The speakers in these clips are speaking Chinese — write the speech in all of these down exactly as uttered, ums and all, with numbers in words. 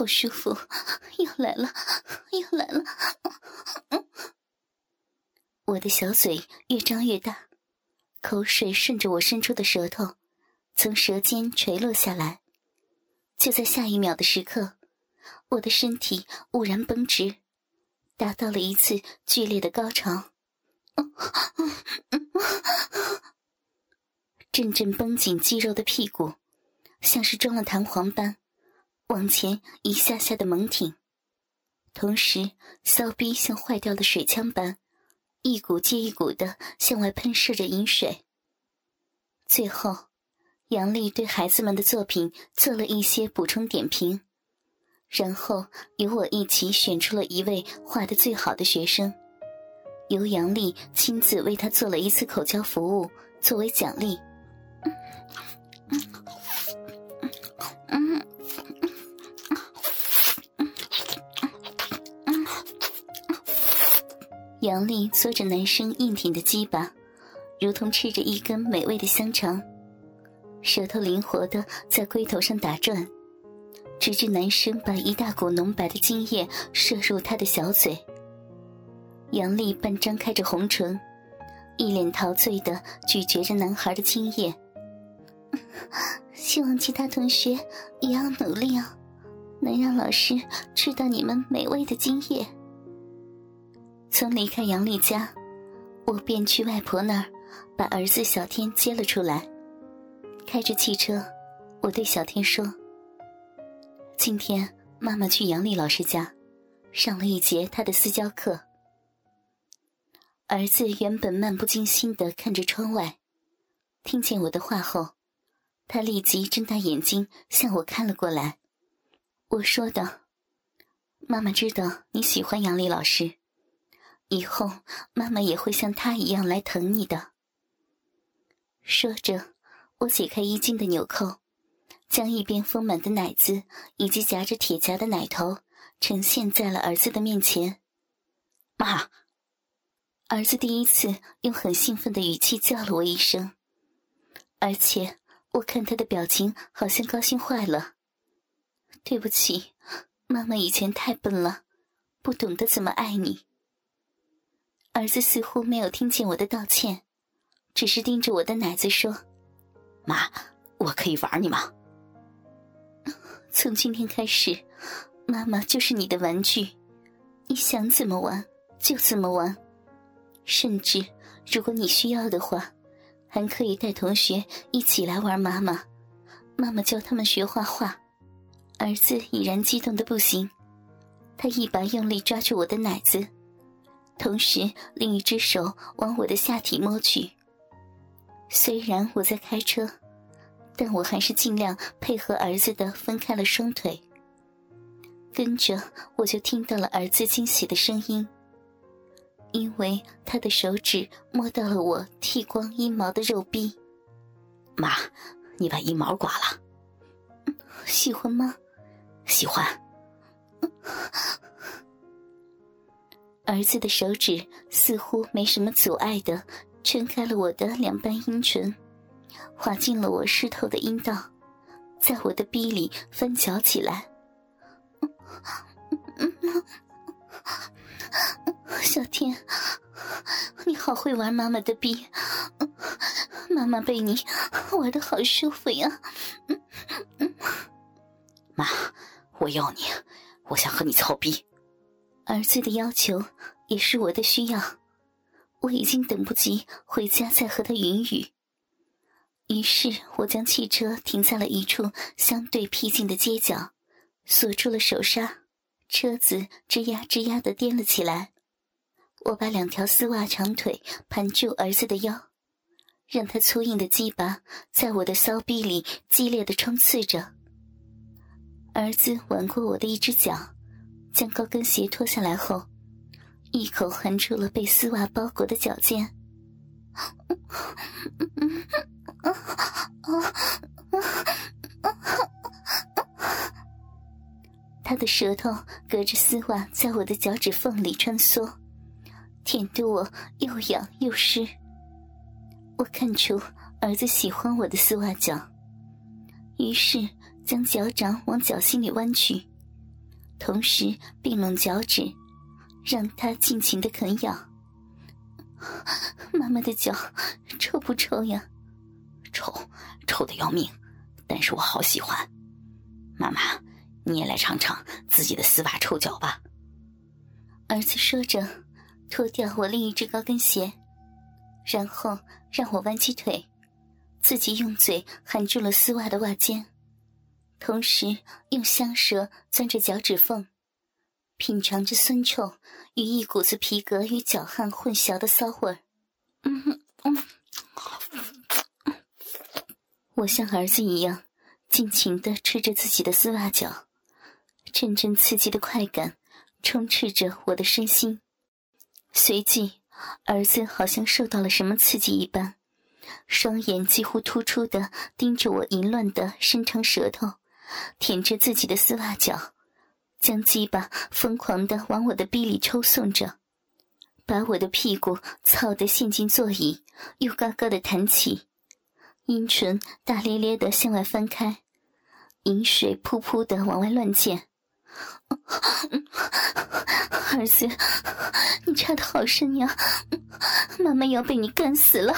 好舒服，又来了，又来了。我的小嘴越张越大，口水顺着我伸出的舌头从舌尖垂落下来。就在下一秒的时刻，我的身体兀然绷直，达到了一次剧烈的高潮。阵阵绷紧肌肉的屁股像是装了弹簧般往前一下下的猛挺，同时骚逼像坏掉的水枪般一股接一股地向外喷射着饮水。最后杨丽对孩子们的作品做了一些补充点评，然后由我一起选出了一位画得最好的学生，由杨丽亲自为他做了一次口交服务作为奖励。杨丽搓着男生硬挺的鸡巴，如同吃着一根美味的香肠，舌头灵活地在龟头上打转，直至男生把一大股浓白的精液射入他的小嘴。杨丽半张开着红唇，一脸陶醉地咀嚼着男孩的精液。希望其他同学也要努力啊，能让老师吃到你们美味的精液。从离开杨丽家，我便去外婆那儿把儿子小天接了出来。开着汽车，我对小天说，今天妈妈去杨丽老师家上了一节她的私教课。儿子原本漫不经心地看着窗外，听见我的话后，他立即睁大眼睛向我看了过来。我说道，妈妈知道你喜欢杨丽老师，以后妈妈也会像她一样来疼你的。说着，我解开衣襟的纽扣，将一边丰满的奶子以及夹着铁夹的奶头呈现在了儿子的面前。妈！儿子第一次用很兴奋的语气叫了我一声，而且我看他的表情好像高兴坏了。对不起，妈妈以前太笨了，不懂得怎么爱你。儿子似乎没有听见我的道歉，只是盯着我的奶子说， 妈，我可以玩你吗？ 从今天开始，妈妈就是你的玩具，你想怎么玩就怎么玩，甚至如果你需要的话，还可以带同学一起来玩妈妈，妈妈教他们学画画。儿子已然激动得不行，他一把用力抓住我的奶子，同时另一只手往我的下体摸去。虽然我在开车，但我还是尽量配合儿子的分开了双腿。跟着我就听到了儿子惊喜的声音，因为他的手指摸到了我剃光阴毛的肉壁。 妈，你把阴毛刮了。 喜欢吗？ 喜欢。 儿子的手指似乎没什么阻碍地撑开了我的两瓣阴唇，滑进了我湿透的阴道，在我的逼里翻搅起来。小天，你好会玩妈妈的逼，妈妈被你玩得好舒服呀。 妈，我要你，我想和你操逼。 儿子的要求也是我的需要，我已经等不及回家再和他云雨。于是我将汽车停在了一处相对僻静的街角，锁住了手刹，车子吱呀吱呀地颠了起来。我把两条丝袜长腿盘住儿子的腰，让他粗硬的鸡巴在我的骚逼里激烈地冲刺着。儿子挽过我的一只脚，将高跟鞋脱下来后，一口含住了被丝袜包裹的脚尖。他的舌头隔着丝袜在我的脚趾缝里穿梭，舔得我又痒又湿。我看出儿子喜欢我的丝袜脚，于是将脚掌往脚心里弯去， 同时并拢脚趾，让他尽情地啃咬。妈妈的脚臭不臭呀？ 臭，臭得要命，但是我好喜欢。妈妈，你也来尝尝自己的丝袜臭脚吧。 儿子说着，脱掉我另一只高跟鞋，然后让我弯起腿，自己用嘴含住了丝袜的袜尖，同时用香舌钻着脚趾缝，品尝着酸臭与一股子皮革与脚汗混淆的骚味儿。嗯嗯，我像儿子一样尽情地吃着自己的丝袜脚，阵阵刺激的快感充斥着我的身心。随即，儿子好像受到了什么刺激一般，双眼几乎突出地盯着我淫乱的伸长舌头，舔着自己的丝袜脚，将鸡巴疯狂地往我的逼里抽送着，把我的屁股操得陷进座椅，又高高的弹起，阴唇大咧咧地向外翻开，饮水噗噗地往外乱溅。儿子，你插得好深呀，妈妈要被你干死了。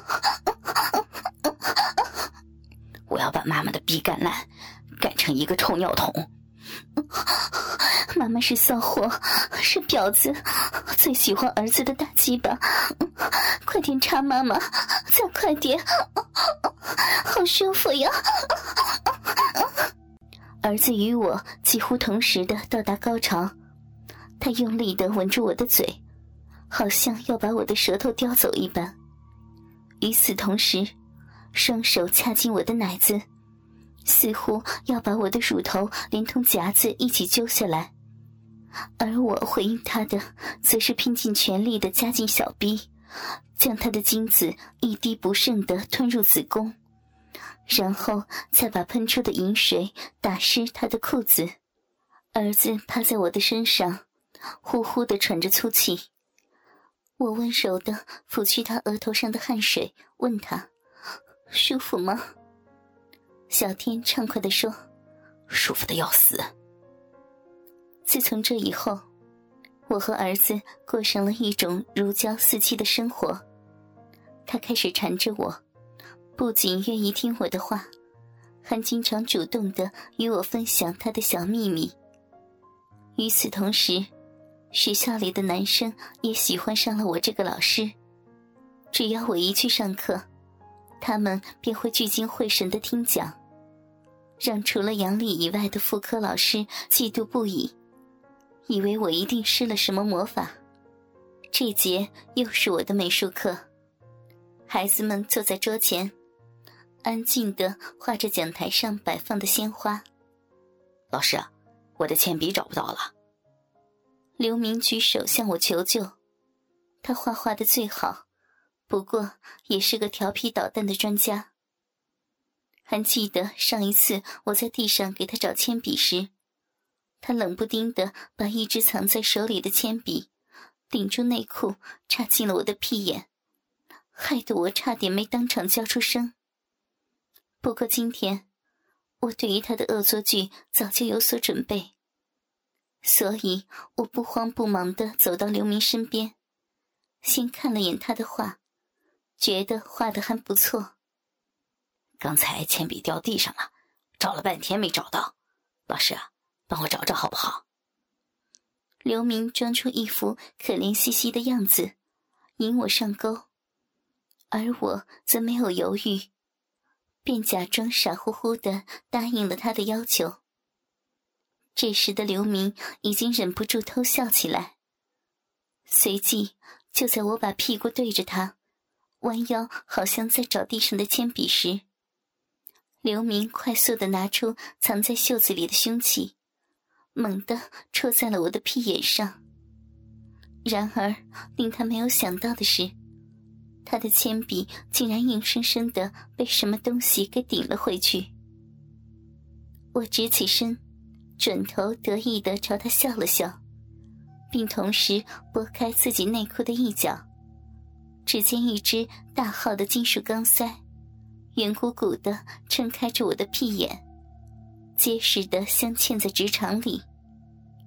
我要把妈妈的逼干烂，干成一个臭尿桶。 妈妈是骚货，是婊子，最喜欢儿子的大鸡巴，快点插妈妈，再快点，好舒服呀。儿子与我几乎同时的到达高潮，他用力地吻住我的嘴，好像要把我的舌头叼走一般。与此同时，双手掐进我的奶子，似乎要把我的乳头连同夹子一起揪下来，而我回应他的则是拼尽全力地夹进小逼，将他的精子一滴不剩地吞入子宫，然后再把喷出的饮水打湿他的裤子。儿子趴在我的身上，呼呼地喘着粗气。我温柔地抚去他额头上的汗水，问他舒服吗？小天畅快地说， 舒服的要死。 自从这以后，我和儿子过上了一种如胶似漆的生活。他开始缠着我，不仅愿意听我的话，还经常主动地与我分享他的小秘密。与此同时，学校里的男生也喜欢上了我这个老师。只要我一去上课，他们便会聚精会神地听讲，让除了杨丽以外的妇科老师嫉妒不已，以为我一定施了什么魔法。这节又是我的美术课，孩子们坐在桌前，安静地画着讲台上摆放的鲜花。 老师，我的铅笔找不到了。 刘明举手向我求救，他画画的最好，不过也是个调皮捣蛋的专家。还记得上一次我在地上给他找铅笔时，他冷不丁地把一直藏在手里的铅笔顶住内裤插进了我的屁眼，害得我差点没当场叫出声。不过今天我对于他的恶作剧早就有所准备，所以我不慌不忙地走到刘明身边，先看了眼他的画，觉得画得还不错。 刚才铅笔掉地上了，找了半天没找到，老师，帮我找找好不好？ 刘明装出一副可怜兮兮的样子，引我上钩，而我则没有犹豫，便假装傻乎乎地答应了他的要求。这时的刘明已经忍不住偷笑起来，随即就在我把屁股对着他，弯腰好像在找地上的铅笔时，刘明快速地拿出藏在袖子里的凶器，猛地戳在了我的屁眼上。然而令他没有想到的是，他的铅笔竟然硬生生地被什么东西给顶了回去。我直起身，转头得意地朝他笑了笑，并同时拨开自己内裤的一角，只见一只大号的金属钢塞圆鼓鼓地撑开着我的屁眼，结实地镶嵌在直肠里。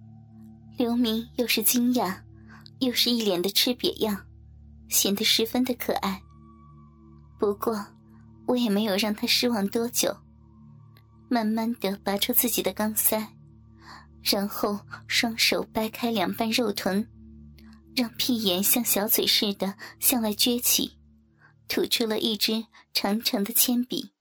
刘明又是惊讶，又是一脸的吃瘪样，显得十分的可爱。不过我也没有让他失望多久，慢慢地拔出自己的钢塞，然后双手掰开两半肉臀，让屁眼像小嘴似的向外撅起，吐出了一支长长的铅笔。